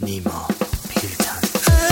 نیما پیلتن.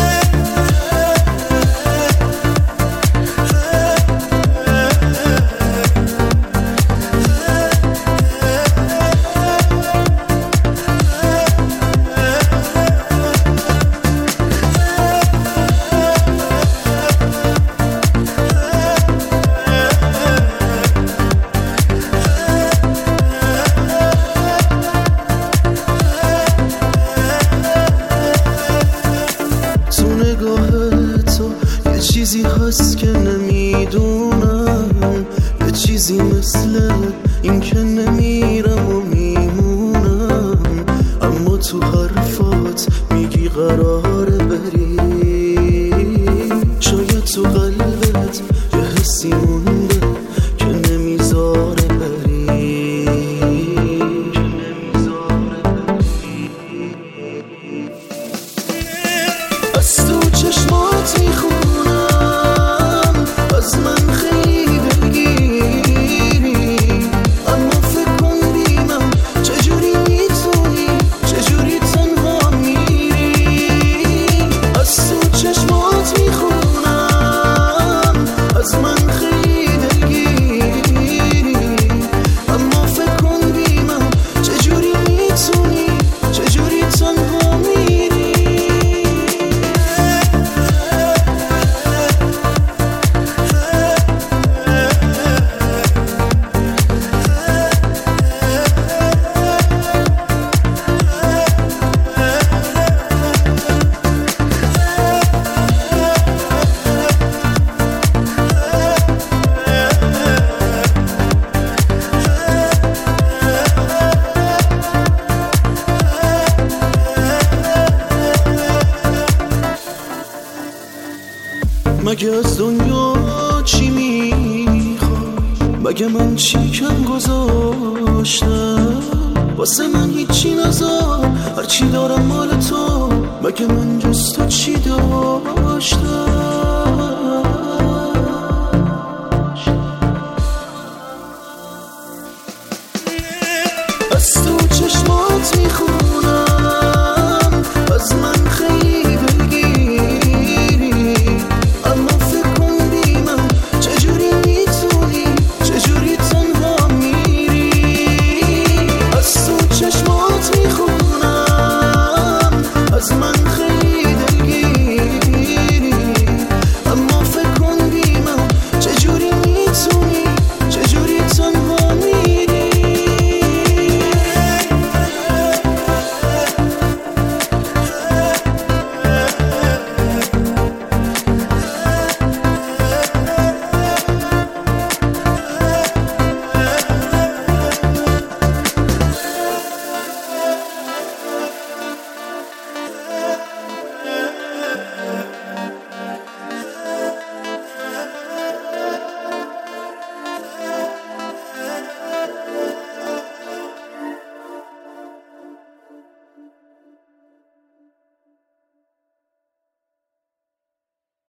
چیزی هست که نمیدونم، یه چیزی مثل این که نمیرم و میمونم، اما تو حرفات میگی قراره بری. شاید تو قلبت یه حسی مونده که نمیذاره بری. از تو چشمات میخونم، از من خیلی دلگیری، اما فکر کن بینم چجوری میتونی، چجوری تنها میری. از تو چشمات میخونم، از من خیلی دلگیری، اما فکر کن بینم چجوری میتونی، چجوری تنها میری. مگه از دنیا چی میخوای؟ مگه من چی کم گذاشتم؟ واسه من هیچی نذار، هرچی دارم مال تو. مگه من جز تو چی داشتم؟